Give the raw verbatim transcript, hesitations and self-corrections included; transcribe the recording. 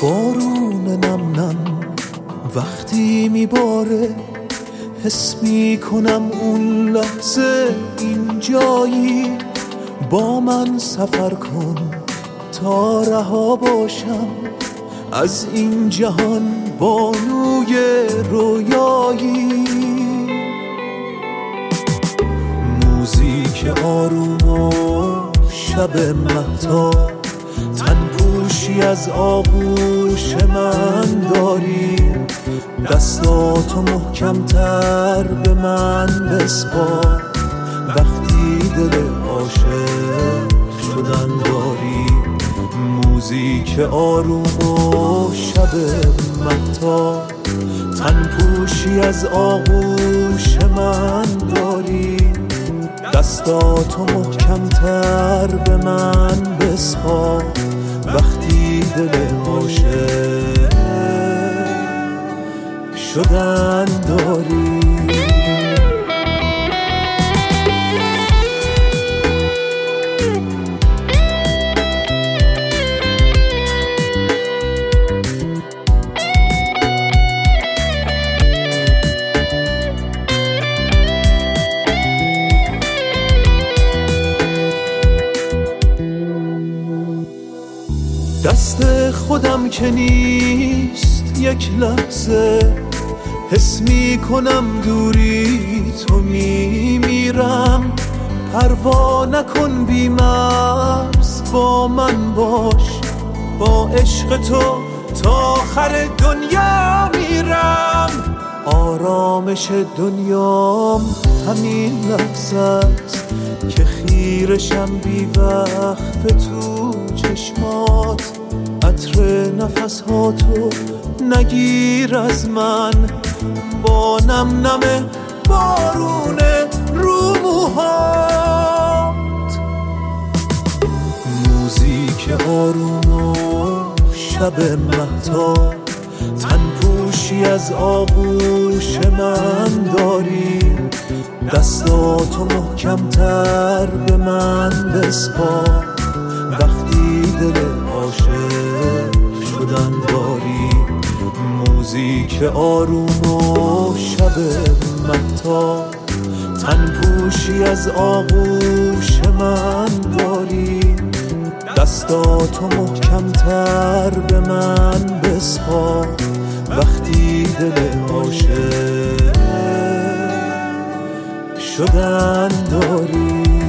بارون نم نم وقتی میباره، حس میکنم اون لحظه اینجایی. با من سفر کن تا رها باشم از این جهان بانوی رویایی. موزیک آروم و شب مهتاب، تن پوشی از آغوش من داری. دستاتو محکم‌تر به من بسپار وقتی دل عاشق شدن داری. موزیک آروم و شب مهتاب، تن پوشی از آغوش من داری. دستاتو محکم‌تر به من بسپار وقتی دل عاشق شدن داری. دست خودم که نیست یک لحظه، حس می کنم دوری تو می میرم. پروا نکن بی مرز با من باش، با عشق تو تا آخر دنیا میرم. آرامش دنیام همین لحظه است که خیرشم بی وقت تو چشمات. عطر نفس ها تو نگیر از من، با نم نم بارون رو موهات. موزیک آروم و شب مهتاب، تن پوشی از آغوش من داری. دستاتو محکم‌تر به من بسپار وقتی دل عاشق شدن داری. موزیک آروم و شب مهتاب، تن پوشی از آغوش من داری. دستاتو محکم‌تر به من بسپار وقتی دل عاشق شدن داری.